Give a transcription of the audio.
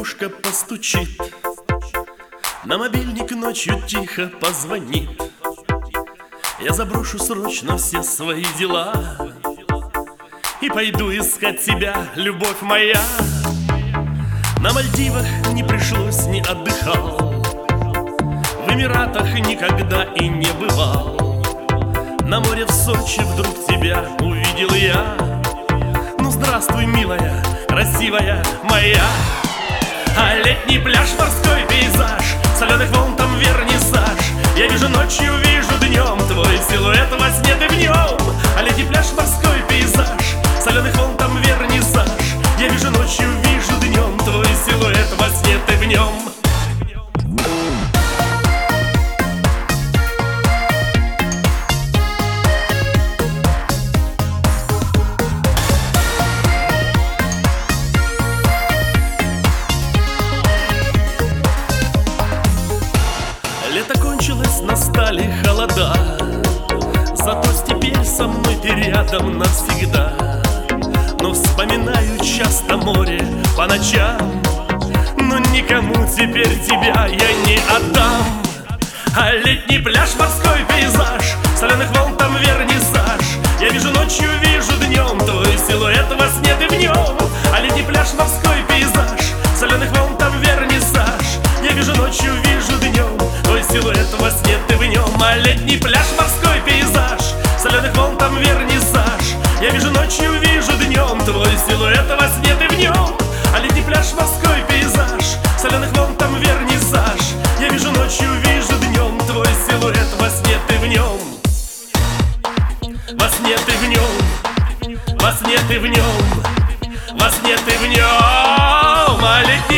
Подружка постучит, на мобильник ночью тихо позвонит. Я заброшу срочно все свои дела и пойду искать тебя, любовь моя. На Мальдивах не пришлось, не отдыхал, в Эмиратах никогда и не бывал. На море в Сочи вдруг тебя увидел я. Ну здравствуй, милая, красивая моя. А летний пляж, морской пейзаж, соленых волн там вернисаж. Я вижу ночью, вижу днем твой силуэт во сне, ты в нем. А летний пляж, морской пейзаж, соленых волн там вернисаж. Я вижу ночью, вижу днем твой силуэт во сне, ты в нем. Лето кончилось, настали холода, зато теперь со мной ты рядом навсегда. Но вспоминаю часто море по ночам, но никому теперь тебя я не отдам. А летний пляж, морской пейзаж, соленых волн там вернисаж. Я вижу ночью, вижу днем твой силуэт во сне, ты в нем. А летний пляж, морской пейзаж, соленых волн там вернисаж. Я вижу ночью, вижу днем твой силуэт во сне, ты в нем. А летний пляж, морской пейзаж, соленых волн там вернисаж. Я вижу ночью, вижу днем твой силуэт во сне, ты в нем. А летний пляж, морской пейзаж, соленых волн там вернисаж. Я вижу ночью, вижу днем твой силуэт во сне, ты в нем. Во сне ты в нем, во сне ты в нем, во сне ты в нем. А